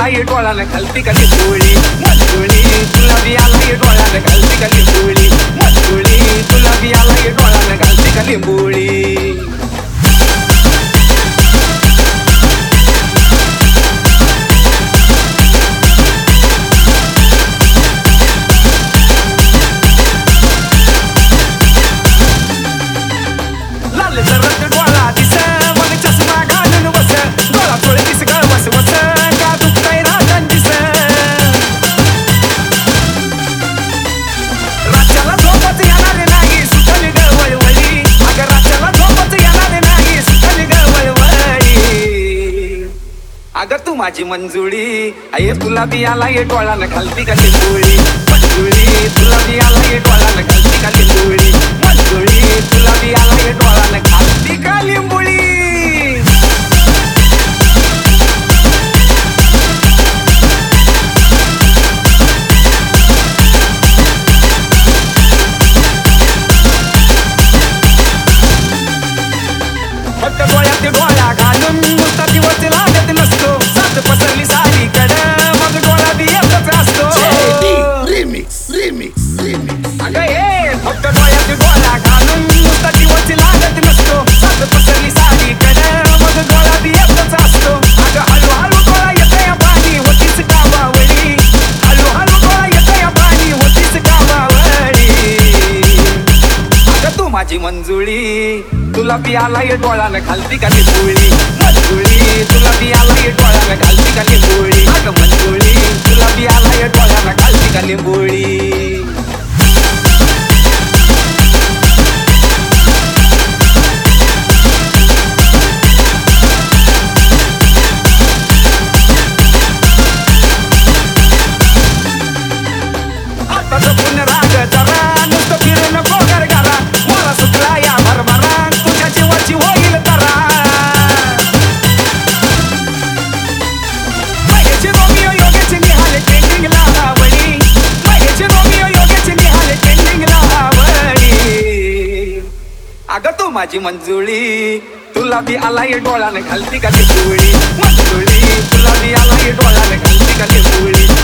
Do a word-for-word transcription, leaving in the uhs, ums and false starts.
ये डोळ्यानं घालती का लिंबोळी मंजुळी तुला बी आला ये डोळ्यानं घालती का लिंबोळी मंजुळी तुला बी आला ये डोळ्यानं घालती का लिंबोळी अगं तू माझी मंजुळी अये तुला बी आला ये डोळ्यानं घालती का लिंबोळी मंजुळी तुला बी आला ये डोळ्यानं घालती का लिंबोळी मंजुळी तुला बी आला ये डोळ्यानं घालती का लिंबोळी फक्त डोळ्यात डोळ्या घालून नुसता दिवस लागत नसतो सात पसरली सारी कड मग डोळा बी एकच असतो रिमिक्स रिमिक्स रिमिक्स अगं हे फक्त डोळ्यात डोळ्या घालून नुसता दिवस लागत नसतो सात पसरली सारी कड मग डोळा बी एकच असतो अगं हळूहळू डोळा येतया पाणी होतीच कामावळी हळूहळू डोळा येतया पाणी होतीच कामावळी अगं तू माझी मंजुळी तुला बी आला ये डोळ्यानं घालती का लिंबोळी मंजुळी तुला बी आला ये डोळ्यानं घालती का लिंबोळी अगं मंजुळी तुला बी आला ये डोळ्यानं घालती का लिंबोळी आता जपून राग जरा नुसतं फिरून गोगर घाला मला सुटला या भरभरा तुझ्या जीवाची होईल तरा महेश रोमिओ योगेश निहाल ट्रेंडिंगला आवडी महेश रोमिओ योगेश निहाल ट्रेंडिंगला आवडी अगं तू माझी मंजुळी तुला बी आला ये डोळ्यानं घालती का लिंबोळी मंजुळी तुला बी आला ये डोळ्यानं घालती का लिंबोळी